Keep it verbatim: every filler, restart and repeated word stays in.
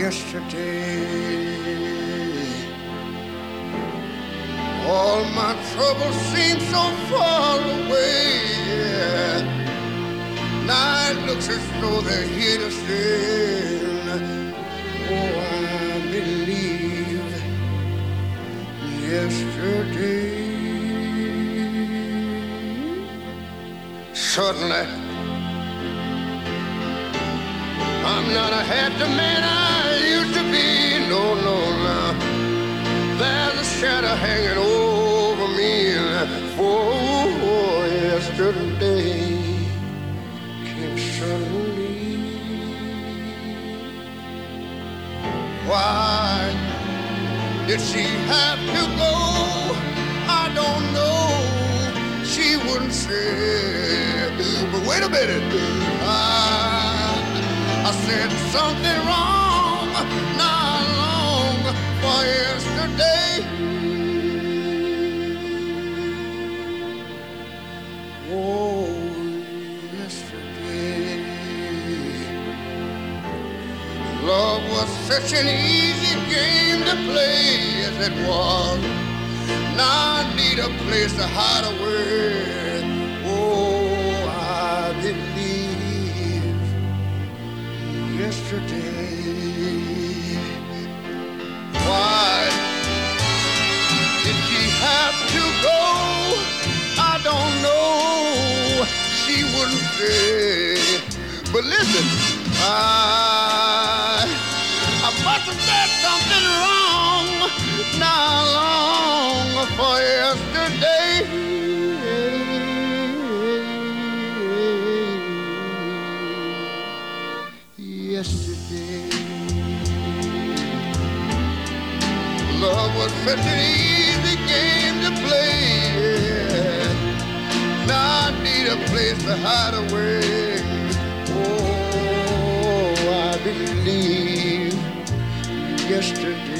yesterday. All my troubles seem so far away, yeah. Now it looks as though they're here to stay. Oh, I believe yesterday. Suddenly, I'm not a happy man I used to be. No, no, no. There's a shadow hanging over me. For yesterday came suddenly. Why did she have to go? I don't know. She wouldn't say. But wait a minute. I, I said something wrong not long for yesterday. Oh, yesterday. Love was such an easy game to play as it was. Now I need a place to hide away. Oh, I believe yesterday. Why did she have to go? I don't know. She wouldn't say. But listen, I, I must have said something wrong not long for yesterday. Yesterday, love was such an easy game to play. Yeah. Now I need a place to hide away. Oh, I believe yesterday.